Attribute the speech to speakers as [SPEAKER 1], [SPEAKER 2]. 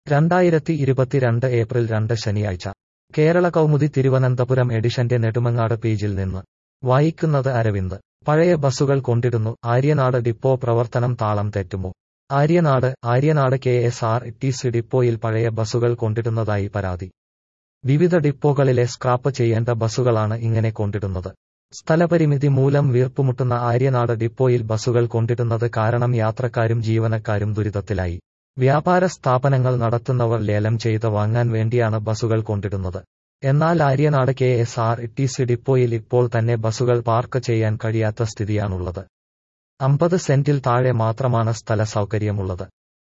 [SPEAKER 1] 2022 April 2 ശനിയാഴ്ച കേരള കൗമുദി തിരുവനന്തപുരം എഡിഷന്റെ നെടുമങ്ങാട് പേജിൽ നിന്ന് വായിക്കുന്നത് അരവിന്ദ്. പഴയ ബസുകൾ കൊണ്ടിടുന്നു, ആര്യനാട് ഡിപ്പോ പ്രവർത്തനം താളം തെറ്റുമോ? ആര്യനാട് KSRTC ഡിപ്പോയിൽ പഴയ ബസുകൾ കൊണ്ടിടുന്നതായി പരാതി. വിവിധ ഡിപ്പോകളിലെ സ്ക്രാപ്പ് ചെയ്യേണ്ട ബസുകളാണ് ഇങ്ങനെ കൊണ്ടിടുന്നത്. സ്ഥലപരിമിതി മൂലം വീർപ്പുമുട്ടുന്ന ആര്യനാട് ഡിപ്പോയിൽ ബസുകൾ കൊണ്ടിടുന്നത് കാരണം യാത്രക്കാരും ജീവനക്കാരും ദുരിതത്തിലായി. വ്യാപാര സ്ഥാപനങ്ങൾ നടത്തുന്നവർ ലേലം ചെയ്ത് വാങ്ങാൻ വേണ്ടിയാണ് ബസുകൾ കൊണ്ടിടുന്നത്. എന്നാൽ ആര്യനാട് KSRTC ഡിപ്പോയിൽ ഇപ്പോൾ തന്നെ ബസുകൾ പാർക്ക് ചെയ്യാൻ കഴിയാത്ത സ്ഥിതിയാണുള്ളത്. 50 സെന്റിൽ താഴെ മാത്രമാണ് സ്ഥല സൗകര്യമുള്ളത്.